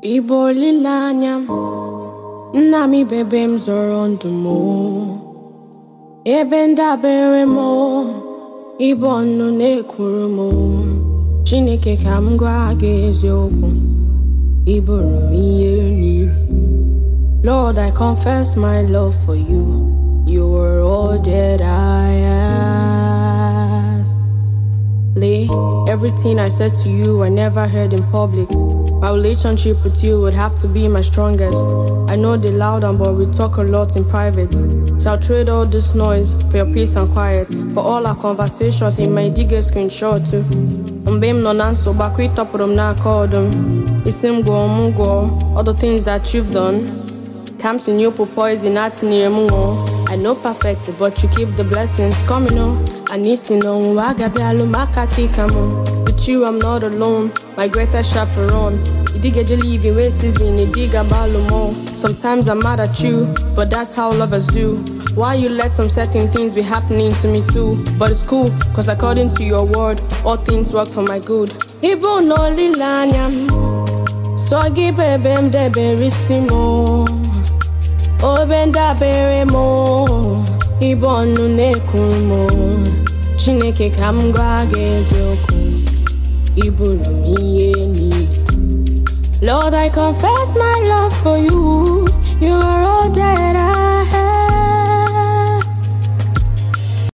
Ibo lilanyam, nami bebem zorondumo. Ebenda beremo, Ibo nune kurumo. Chineke kamgwa gezyoku, Ibo rumiyeni. Lord, I confess my love for you. You are all that I have. Lay everything I said to you, I never heard in public. My relationship with you would have to be my strongest. I know they loud but we talk a lot in private. So I'll trade all this noise for your peace and quiet. For all our conversations in my digger screenshot too. Mbem no nanso bakwi topurum na cordum. Isim go mugo. All the things that you've done. Comes in you for poison at near muo. I know perfect, but you keep the blessings coming on. I need to know wagabialu makaki kamo. With you I'm not alone, my greatest chaperone. You dig a jelly even wastes in a dig a balumo. Sometimes I'm mad at you, but that's how lovers do. Why you let some certain things be happening to me too? But it's cool, cause according to your word, all things work for my good. Ibo no lilanyam, so give bebem de berissimo. Obenda beremo, Ibo nune kurumo. Chineke kamgwa gezyoku, Ibo rumiyeni. Lord, I confess my love for you. You are all that